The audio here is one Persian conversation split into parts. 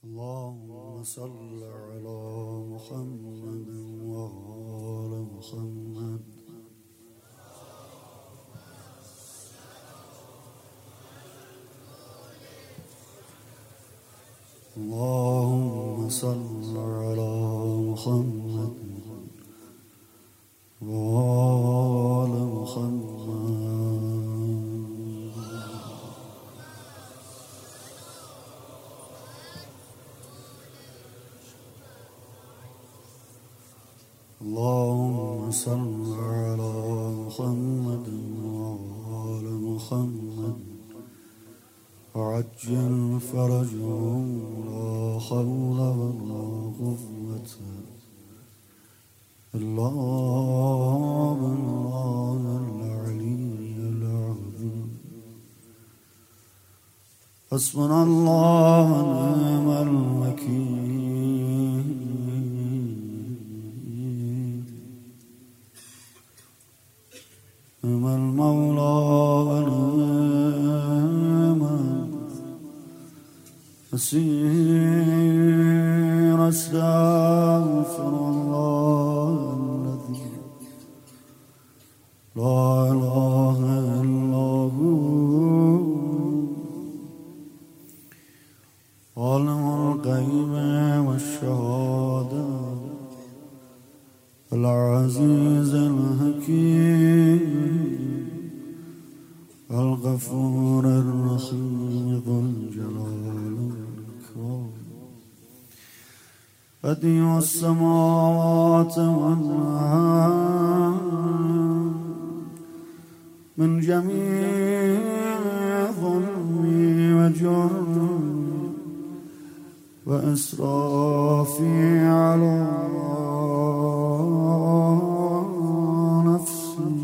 اللهم صل على محمد وآل محمد. اللهم صل على محمد وآل محمد. اللهم صل على محمد وآل محمد وعجل فرجهم. لا حول ولا قوة إلا بالله العلي العظيم. حسبنا الله ونعم الوكيل. نعم المولى ونعم النصير. استغفر الله الذي لا إله إلا هو عالم الغيب والشهادة العزيز الحكيم الغفور الرحيم ذو الجلال والإكرام. بديع السماوات والأرض من جميع ظلمي وجرمي وإسرافي على نفسي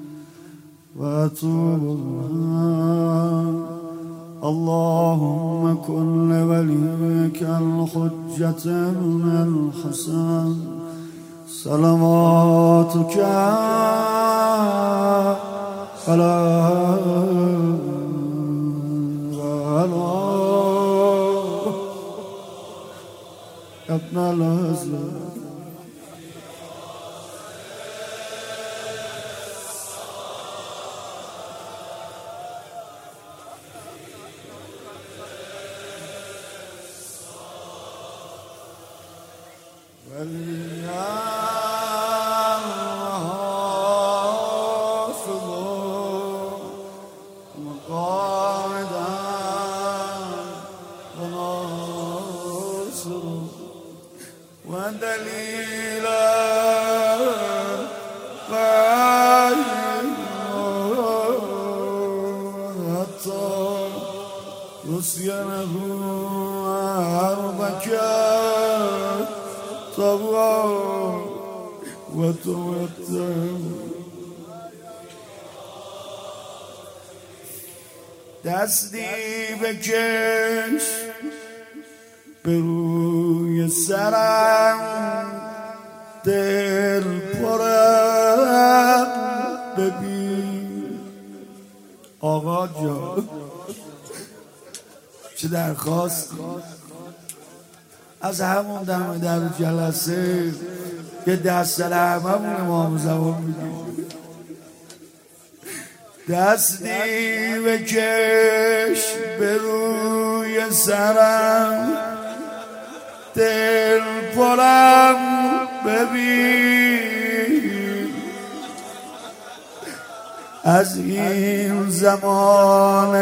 وأتوب إليك. اللهم كن لوليك الحجة بن الحسن صلواتك على ابن الحسن. ودليلا حتى يسينه أرضك طوعا وتوتم. دستی بکش به روی سرم، دل پرم ببین. آقا جان چه درخواست از همون دم در جلسه که دست در هممون امام زمان میدیم. دستی بکش به روی سرم، دل پرم ببین. از این زمان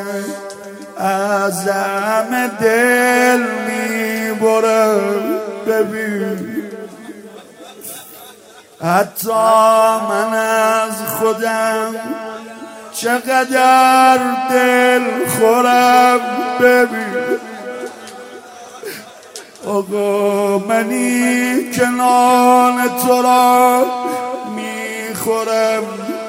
اعظم دل میبرم ببین. حتی من از خودم چقدر دل خورم ببین. آقا منی که نان تو را میخورم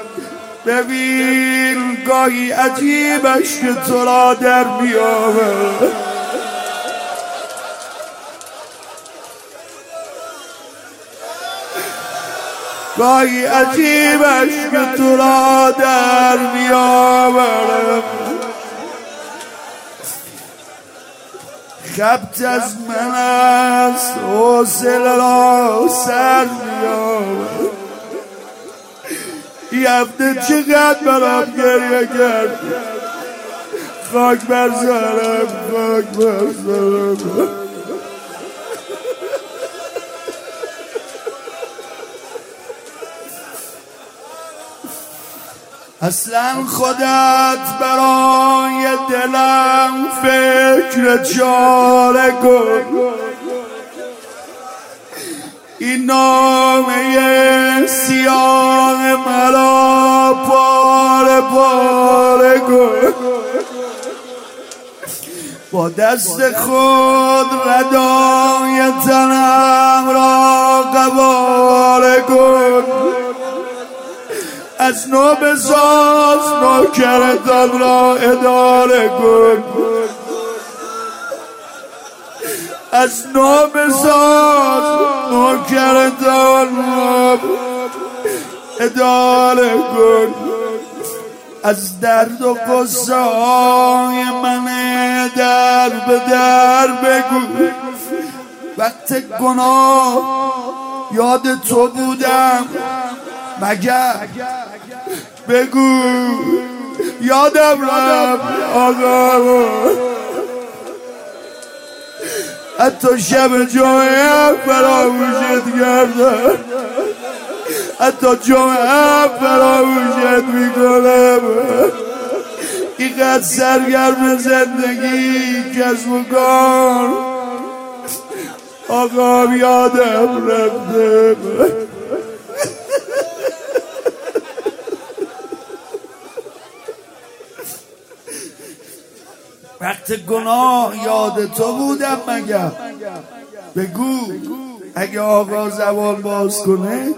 ببین. گاهی عجیبش که تو را در بیاورم. گاهی عجیبش که تو را در بیاورم. خبت از من است حوصله را سر می‌آورد. این هفته چقدر برام گریه کرد. خاک بر سرم، خاک بر سرم. اصلا خودت برای دلم فکر چاره کن. این نامه سیاه مرا پاره پاره کن. با دست خود ردای تنم را قباره کن. از نو بساز نوکرتان را اداره کن. از نو بساز نوکرتان را اداره کن. از درد و قصه های من در به در بگو. وقت گناه یاد تو بودم مگر بگو. یادم رفت آقا حتی شب جمعه فراموشت کردم. حتی جمعه فراموشت میکنم. اینقدر سرگرم زندگی کسب و کار آقا یادم رفته. وقت گناه یاد تو بودم مگر بگو. اگه آقا زبان باز کنه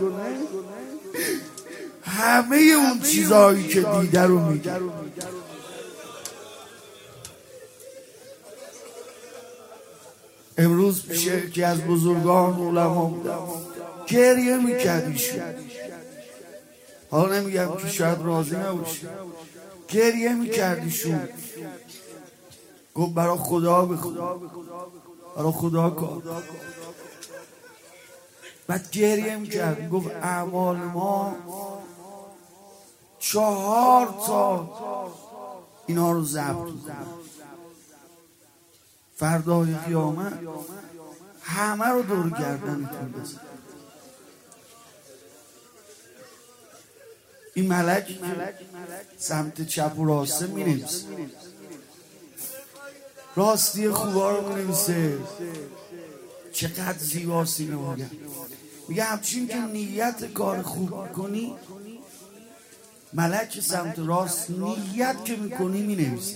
همه اون چیزایی که دیده رو میگه. امروز پیش یکی از بزرگان علما بودم، گریه میکرد ایشون. حالا نمیگم که شاید راضی نباشی، گریه میکرد ایشون. گفت برای خدا بخون، برای خدا کار. بعد گریه میکرد. گفت اعمال ما 4 تا اینا رو ضبط میکنن. فردای قیامت همه رو دور گردنتون بزن. این ملک سمت چپ و راسته مینویسه، راستی خوبا رو مینویسه. چقدر زیباست اینو میگم. میگه همچین که نیت کار خوب میکنی، ملک سمت راست نیت که میکنی مینویسه.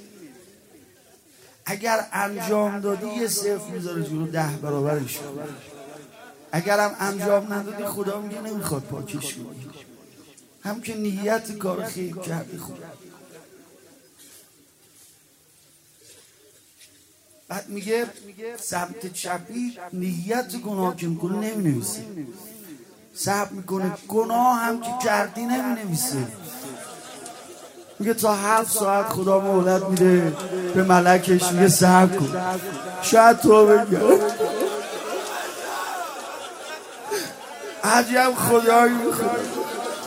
اگر انجام دادی یه 0 میذاره جلو 10 برابرش. اگرم انجام ندادی خدا میگه نمیخواد پاکش کنی. هم که نیت کار خیر کردی خوب. بعد میگه سمت چپی نیت گناه که میکنه نمینویسه، صبر میکنه. گناه هم که کردی نمینویسه. میگه تا 7 ساعت خدا مهلت میده به ملکش، میگه صبر کن شاید تو بگه. عجب خدایی میخواد.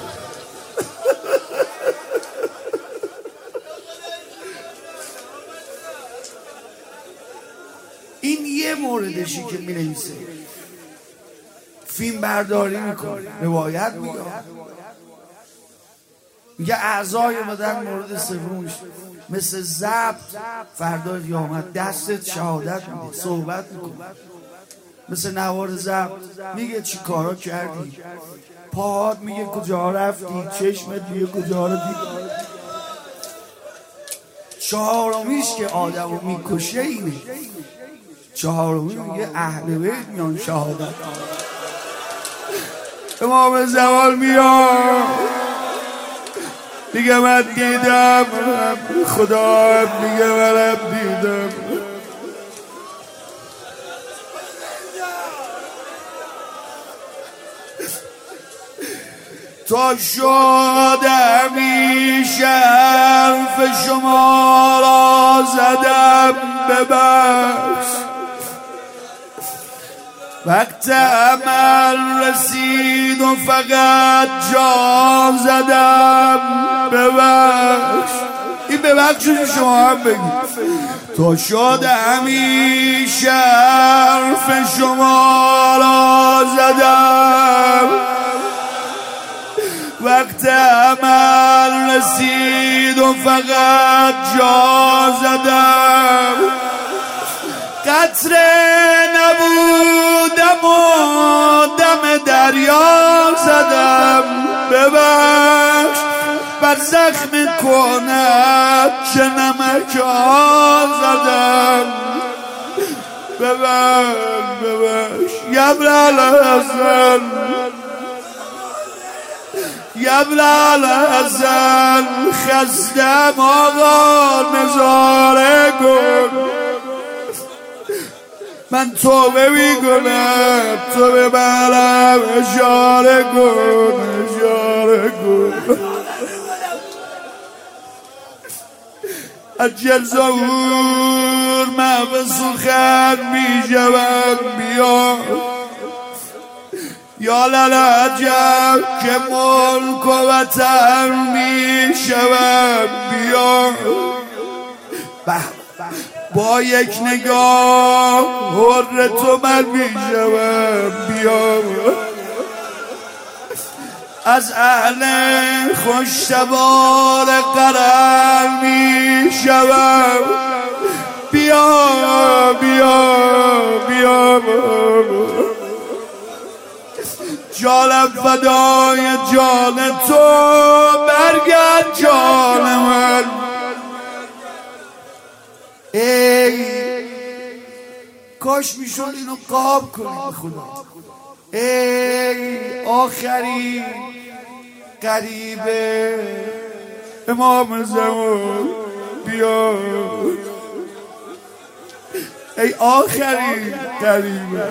این یه موردشی که می نویسه. فیلم برداری میکنه، روایت میگه، میگه اعضای بدن مورد سومش مثل ضبط فردای قیامت دستت شهادت میده، صحبت میکنه. مثل نوار ضبط میگه چی کارا کردی، پاهات میگه کجا رفتی، چشمت میگه کجا رو دید. چهارمیش که آدمو میکشه اینه. چهارمی میگه اهل بیت میان شهادت. امام زمان میاد میگه من دیدم، خدا میگه منم دیدم. تا شد همیشه حرف شما را زدم، ببخش وقت عمل رسید و فقط جا زدم ببخش. این ببخشش شما هم بگید تو شد همیشه حرف شما را زدم وقت عمل رسید و فقط جا زدم قطره نبودم و دم دریا زدم ببخش بر زخم کنت چه نمک ها زدم ببخش یبر الحسن یبر الحسن خستم آقا نظاره کن من توبه میکنم تو به منم اشاره کن اجل ظهور محو سخن میشوم بیا یا للعجب که ملک و وطن میشوم بیا با یک نگاه حر تو من میشوم بیا از اهل خوشتبار قرن میشوم بیا جانم فدای جان تو برگرد جان من ای کاش میشد اینو قاب کنیم خدا ای آخری قریبه امام زمان بیا ای آخری قریبه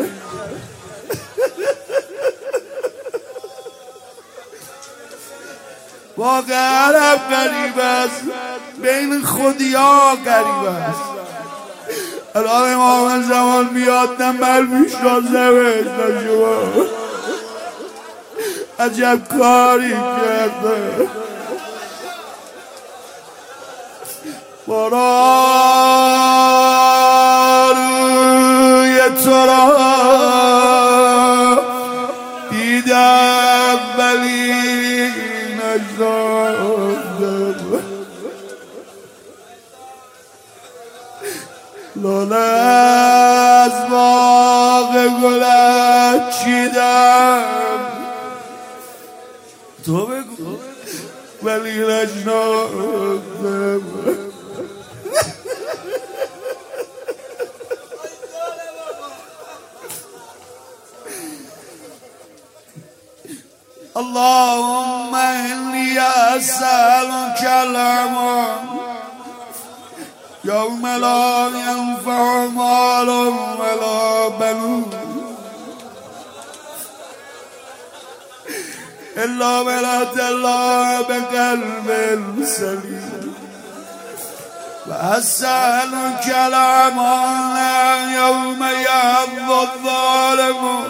واقعا هم قریب است بین خودیا قریب است الان امام زمان میاد نمبر میشناسمش شما عجب کاری کرده برا روی تو را دیدم ولی نشناختم لاله از باغ گلت چیدم تو بگو ولی نشناختم اللهم إني أسألك الأمان يوم لا ينفع مال ولا بنون إلا من أتى الله بقلب سليم وأسألك الأمان يوم يعض الظالم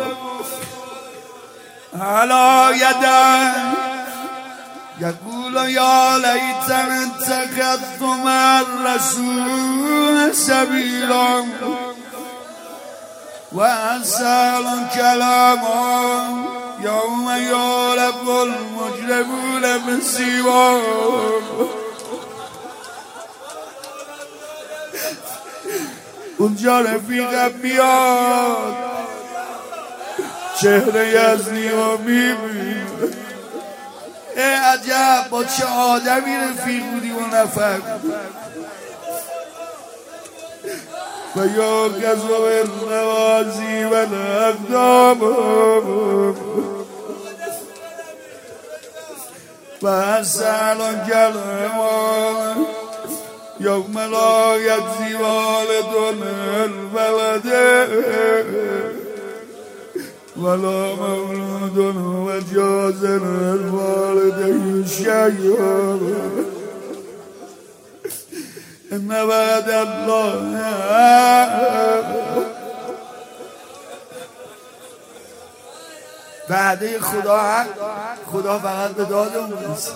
على يديه يقول يا ليتني اتخذت مع الرسول سبيلا وأسألك الأمان يوم يعرف المجرمون بسيماهم اونجا رفیقم میاد چهره یزدی رو میبینه ای عجب با چه آدمی رفیق بودی و نفر و یا کذب النوازی و الاقدام و اسألک الأمان یوم لا یجزی والد عن ولده ولا مولود وجاز عن والده شيئا ان وعد الله وعده خدا حق، خدا فقط به داد اون میرسه.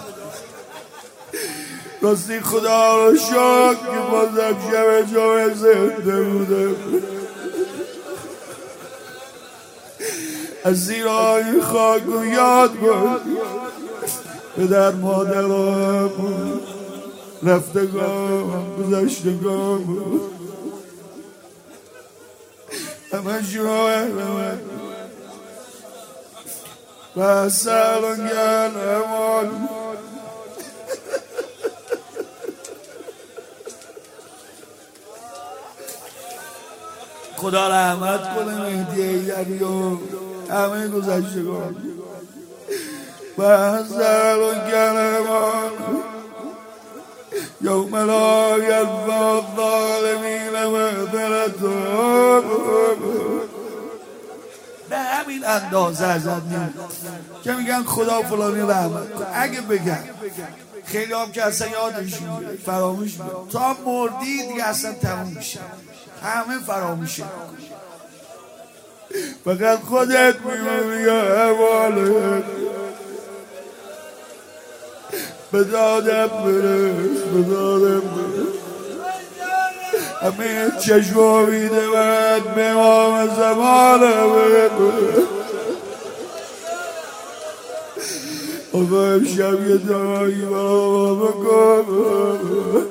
راستی خدا رو شکر که بازم شب جمعه زنده بودم. از زیرای خاک و یاد بود پدر مادرم رفتگان گذشتگان بود، همه شوهر من و سرانگر امان. خدا رحمت کنه مهدی ایدری و همه گذشتگان و سرانگر امان. یوم لا یرفع الظالمین مغفرتهم. به همین اندازه ازت که میگن خدا فلانی رحمت کن. اگه بگن خیلی هم که اصلا یادشون فراموش میکنه، تا مردی دیگه اصلا تموم میشه، همه فراموشه. فقط خودت میمونی یا حوالت. به دادم برس، به دادم برس. همه چشم میده من به امام زمانم. آقا امشب یه دعایی برام بکن.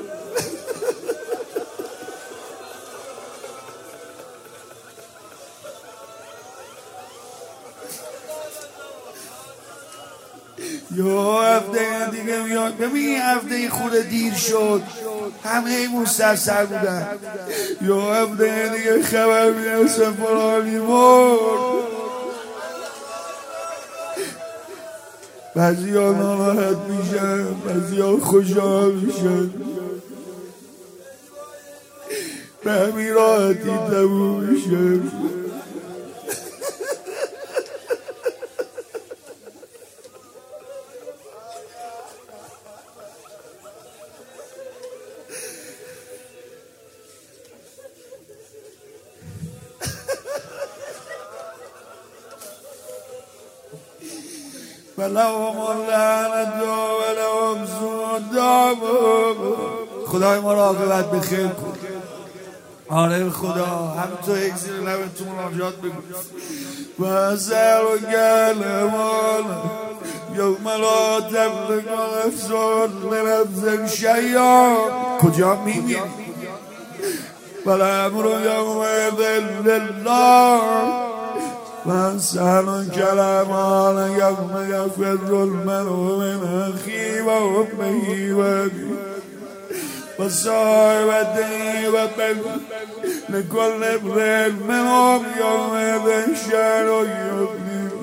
یا هفته دیگه میاد. ببین هفته خود دیر شد، همه مستثر بودن. یا هفته دیگه خبر میرسه فلانی مرد. بعضی ها ناراحت میشن، بعضی ها خوشحال میشن. به همین راحتی تموم میشه. ولهم اللعنة ولهم سوء الدار. خدای ما را عاقبت بخیر کن. آره خدا همینطور یک زیر لبت تو مناجات بگو. و سر و گلمان یوم لا تملک نفس لنفس شیئا. کجا میمیری؟ والامر یومئذ لله. من سهل کلامان یوم یفر المرء من اخیه و امه و ابیه و صاحبته و بنیه لکل امرئ منهم یومئذ شأن یغنیه.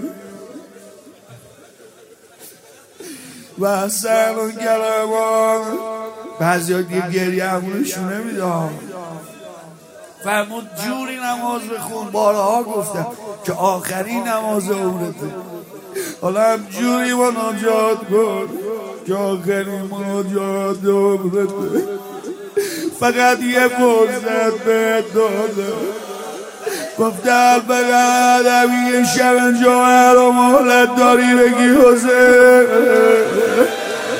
و سهل کلامان بعضی ها دیگه گریه همونشونه میدام. فرمود جوری نماز بخون، بارها گفتم که آخرین نماز عمرته. حالا هم جوری مناجات کن که آخرین مناجات عمرته. فقط یه فرصت بهت داده، گفته البقیه ادبی شب جمعه رو مهلت داری بگی حسین.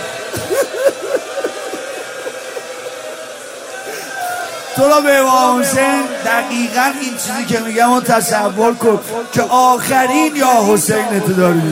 تو را به امام حسین دقیقا این چیزی که میگم رو تصور کن که آخرین یا حسین تو داری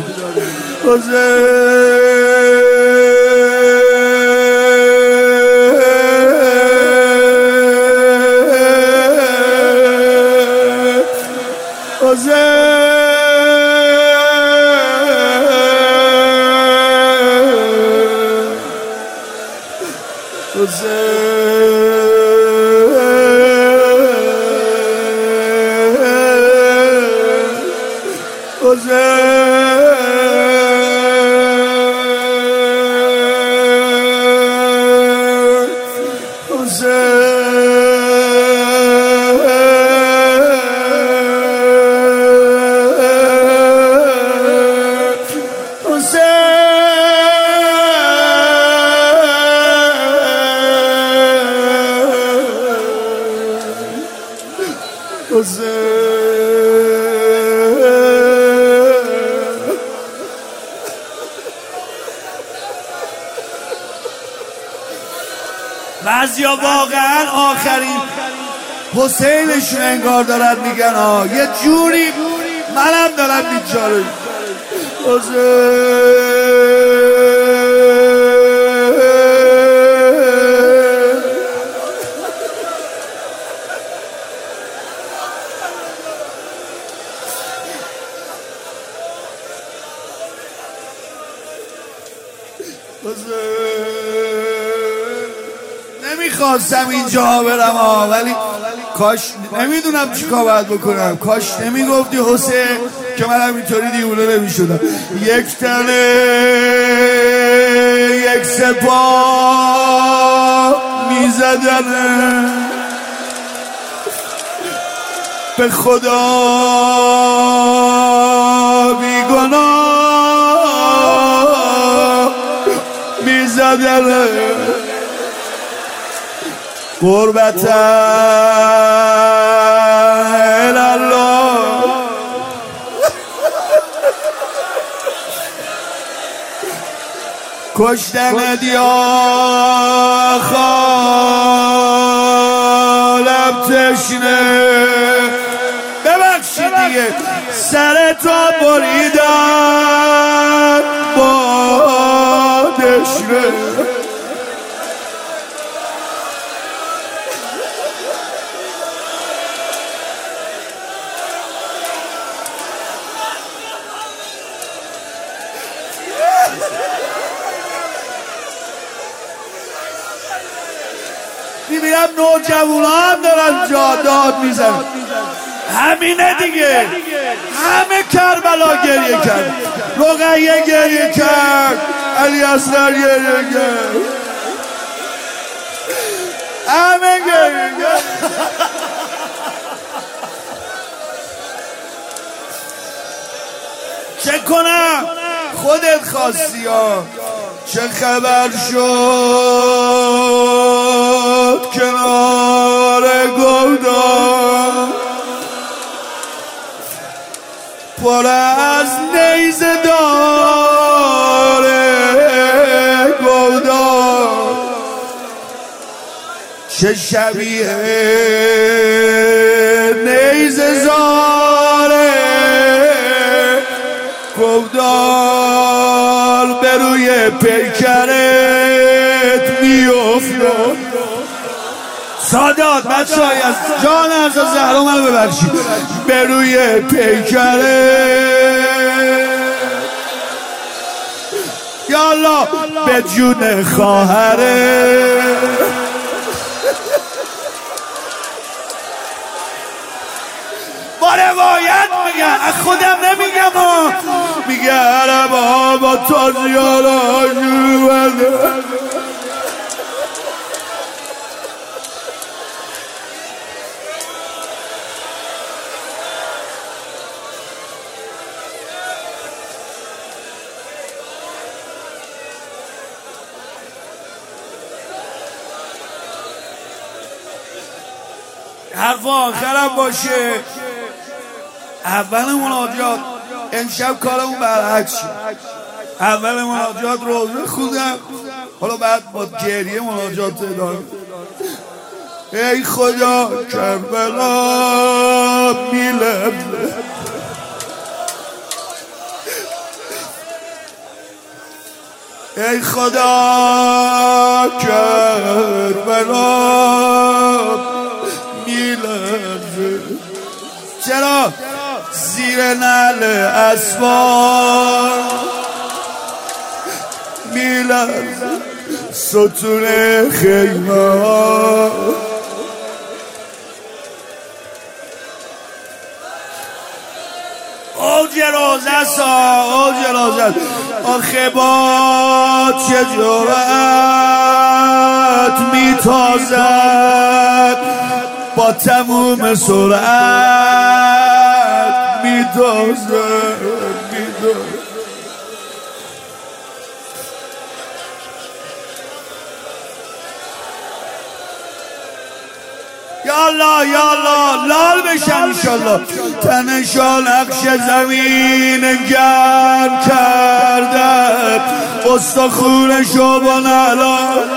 بعضیا واقعا آخرین حسینشون انگار دارن میگن یه جوری منم دارم بیچاره نمیخواستم اینجا برم ولی کاش نمیدونم چیکار باید بکنم. کاش نمیگفتی حسین که منم اینطوری دیوونه نمیشدم. یک تنه یک سپاه میزدن به خدا بیگناه میزدن قربت الله کشتم یا خالم تشنه ببخشید دیگه سر تا بریدن با دشنه میبینم نوجوانا هم دارن داد میزن. همینه دیگه. همه کربلا گریه کرد، رقیه گریه کرد، علی اصغر گریه کرد، همه گریه کرد. چه کنم خودت خواستی چه خبر شد کنار گودان پر از نیزه داره گودان چه شبیه نیزه زاره گودان به روی پیکرت میافتاد. سادات بچه های از جان از زهرا منو ببخشید. به روی پیکرت یا الله به جون خواهره با روایت میگن، از خودم نمیگم میگه عرب ها با تازیانا جوبده حرف آخرم باشه. اول مناجات امشب کارمون برعکس شد. اول مناجات روزه خوندم، حالا بعد با گریه مناجات ادامه. ای خدا کربلا میلرزه، ای خدا کربلا میلرزه. چرا؟ زیر نعل اسوان میلرزه ستون خیمه ها. اوج روزه است، اوج روزه است. آخه با چه جرأت میتازد، با تموم سرعت میتازد. یا الله یا الله لال بشن انشالله. تنشا نقش زمین گرم کردن استخونشو با نعلان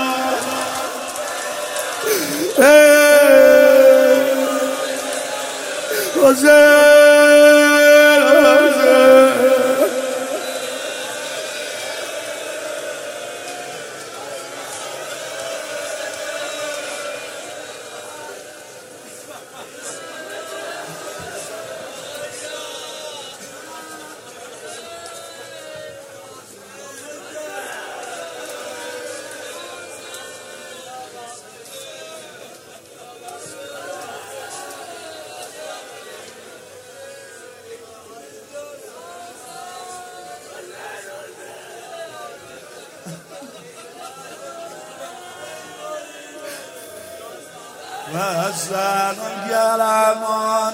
واسأل الكلامان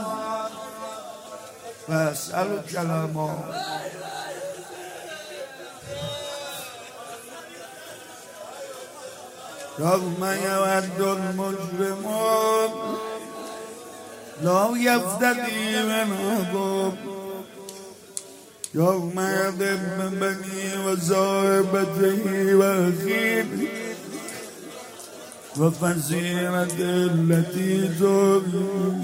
واسأل الكلامان يوم يود المجرمون لو يفتدي من عذاب يوم يضم من بني وصاحبته وأخيه وفصيلته التي تؤويه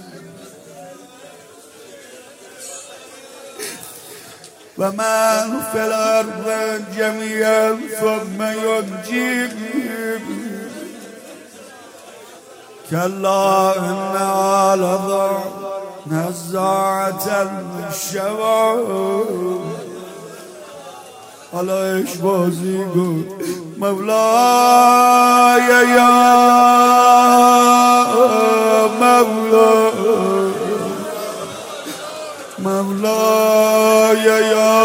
ومن في الأرض جميعا ثم ينجيه كلا إنها لظى نزاعة للشوى على إيش بازی گفت مولاي يا مولاي يا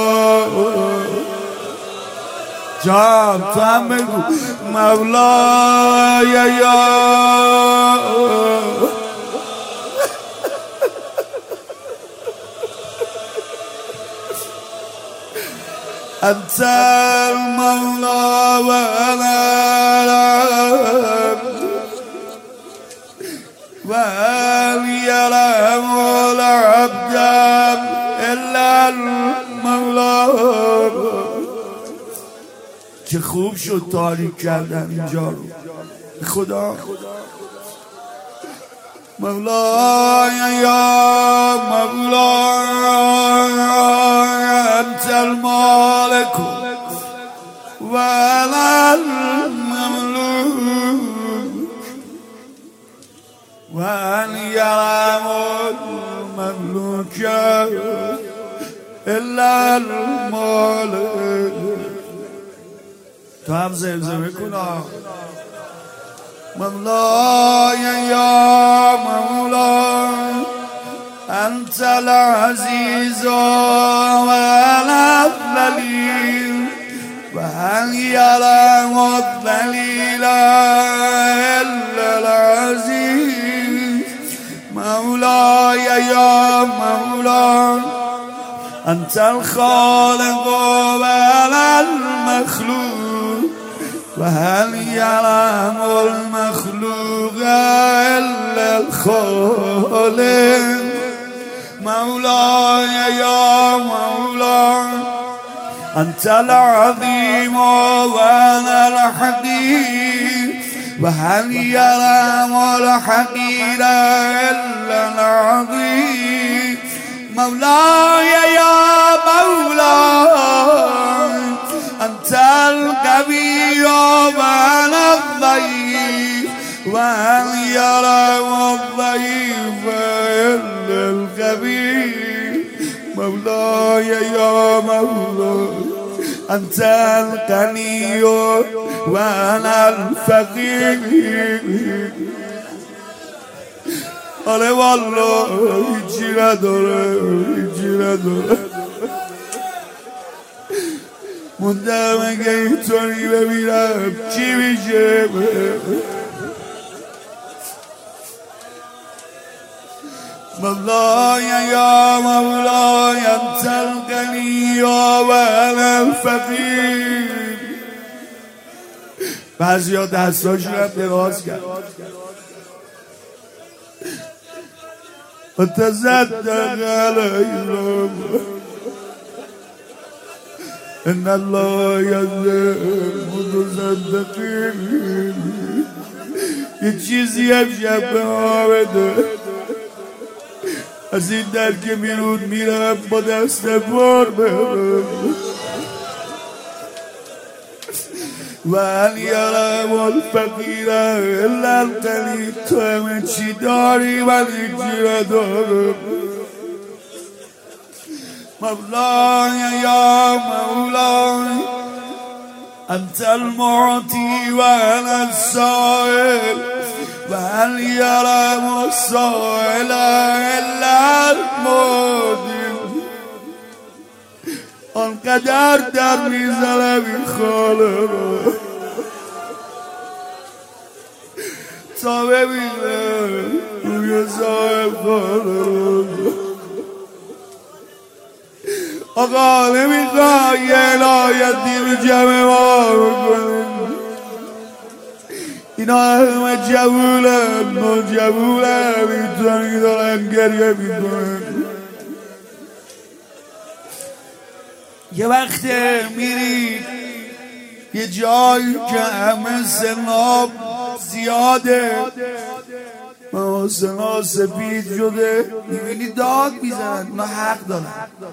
جام تام بگو مولاي يا أنت المولى وأنا العبد وهل يرحم العبد إلا المولى. چه خوب شد تاریک کردن اینجا رو خدا. مولاي يا مولاي أنت المالك وأنا المملوك وأن يرحم المملوك إلا المالك. تو هم زمزمه کن مولاي يا مولاي أنت العزيز وأنا الذليل وهل يرحم الذليل إلا العزيز. مولاي يا مولاي أنت الخالق وأنا المخلوق وهل يرحم المخلوق إلا الخالق. مولاي يا مولاي أنت العظيم وأنا الحقير وهل يرحم الحقير إلا العظيم. مولاي يا مولاي أنت القوي وأنا الضعيف وهل يرحم الضعيف إلا القوي. مولاي يا مولاي أنت الغني وأنا الفقير. آره والله هیچی نداره موندم اگه اینطوری ببینم چی میشه. مولاي يا مولاي أنت الغني وأنا الفقير. بعضی ها دستاشون هم دراز کرد وتصدق عليهم إن الله يحب المتصدقين. یه چیزی امشب به ما بده، از این در که بیرون میرم با دست بار برم. و هل یرم الفقیر الا القلیل، تو همه چی داری ولی چی ندارم. مولای یا مولای انت المعطی و انا السائل، و هل یرم السائل الا المعطی. آنقدر در میزنم این خاله رو تا ببینه روی صاحب خاله رو. آقا نمیخوای یه عنایتی به جمع ما بکنیم؟ اینا همه جوولن، ما جوولن، میتونی دارن گریه میکنن. یه وقت میرید یه جایی که همه سناب زیاده و سنا سفید شده، میبینی داد میزنن، اینا حق دارن.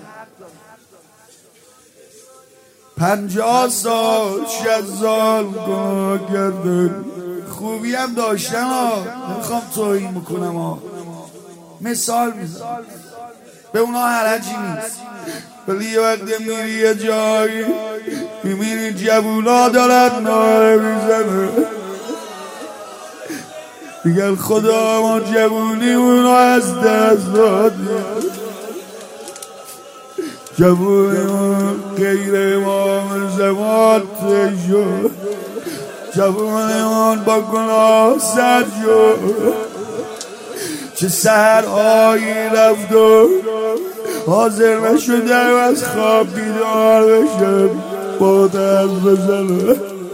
50 سال 60 سال گناه کردن، خوبی هم داشتن ها، نمیخوام توهین میکنم ها، مثال میزنم، به اونا حرجی نیست. ولی یه وقت میری یه جایی میبینی جوونا دارن ناره میزنه، میگن خدا ما جوونی اونو از دست دادیم، جوونیمون غیر امام زمان شد، جوونیمون با گناه سر شد. چه سحرهایی رفت و حاضر نشده از خواب بیدار بشه با دست بزنه.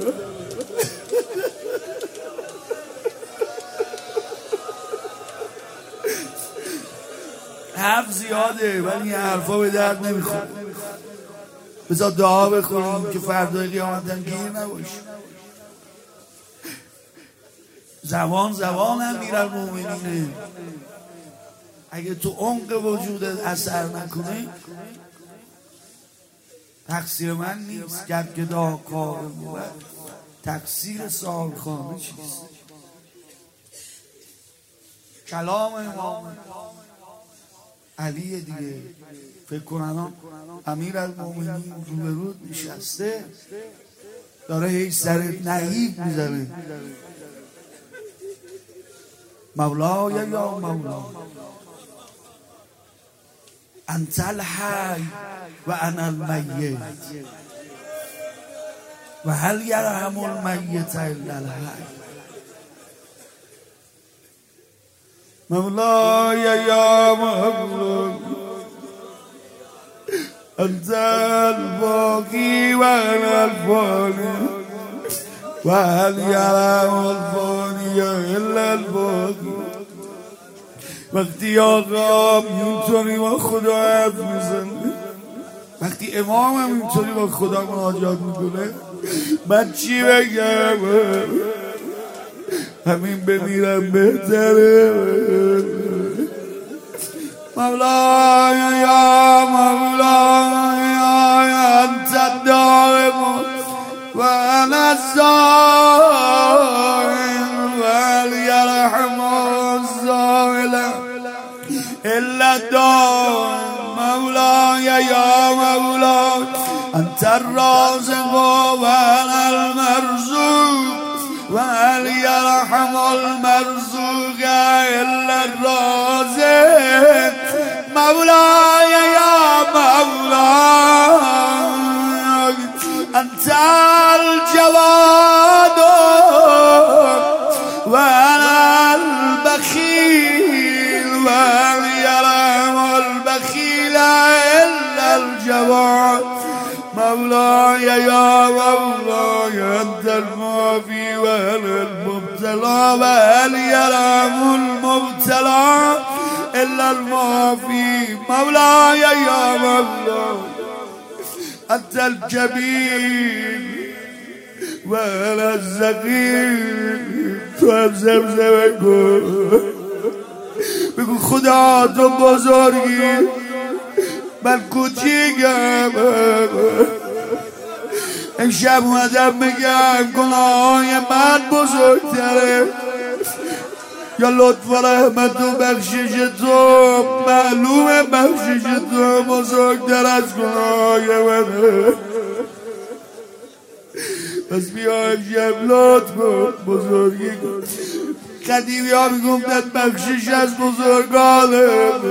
حرف زیاده ولی این حرفا به درد نمیخوره. بذار دعا بخونیم که فردای قیامت گیر نباشیم. زبان امیرالمومنینه، اگه تو عمق وجودت اثر نکنه تقصیر من نیست. گر که دا کار بود تقصیر سالخانه چیست. کلام امام علی دیگه، فکر کنم امیرالمومنین روبرود نشسته داره هی سرت نهیب میزنه. مولای یا مولا انت الحی و انا المیت و هل یرحم المیت الا الحی. مولای یا مولا انت الباقی و انا الفانی و هل یرحم الفانی الا الباقی. وقتی آقا اینطوری با خدا حرف میزنه، وقتی امام هم اینطوری با خدا مناجات میکنه، من چی بگم؟ همین بمیرم بهتره. مولای یا مولای انت الدائم و انا الزائم و هل یرحم الزائل الا الدائم. مولای یا مولای انت الرازق و انا المرزوق و هل یرحم المرزوق الا الرازق. مولای یا مولای انت الجواد و انا البخیل و هل یرحم البخیل الا الجواد. مولاي يا مولاي أنت المعافي وأنا المبتلى المبتلى وهل يرحم المبتلى إلا المعافي مولاي يا مولاي أنت الجبير وأنا الزقير تو هم زمزمه کن بگو خدا تو بزرگی من کوچیکم امشب اومدم بگم گناههای من بزرگتره یا لطف و رحمت و بخشش تو معلومه بخشش تو بزرگتر از گناههای منه پس بیا امشب لطف کن بزرگی کن قدیمی ها میگفتن بخشش از بزرگانه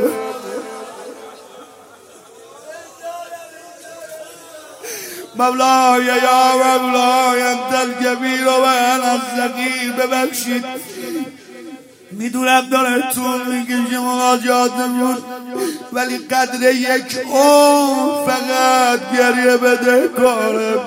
مولاي يا مولاي انت الكبير و انا الصغير ببخشید میدونم داره طول میکشه مناجاتمون ولی قدر یک فقط گریه بده کارم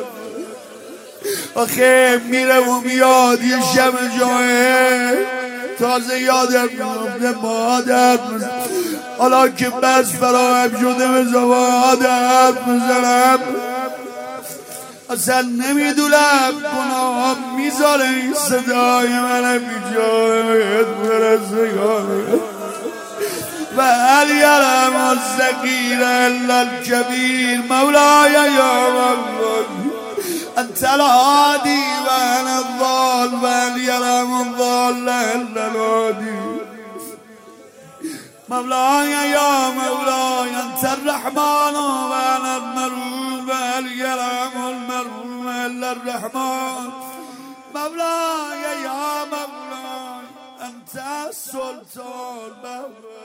آخه میره و میاد یه شب جایه تازه یادم میفته مادر حالا که بس فراهم شده به زبان حرف میزنم اصلا نمیدونم گناهم میذاره این صدای منم بیجاره بهت برسه و هل یرحم الصغیر الا الکبیر مولاي یا مولاي انت الهادی و انا الضال و هل یرحم الضال الا الهادی مولاي يا مولاي أنت الرحمن وأنا المرحوم هل يرحم المرحوم إلا الرحمن مولاي يا مولاي أنت السلطان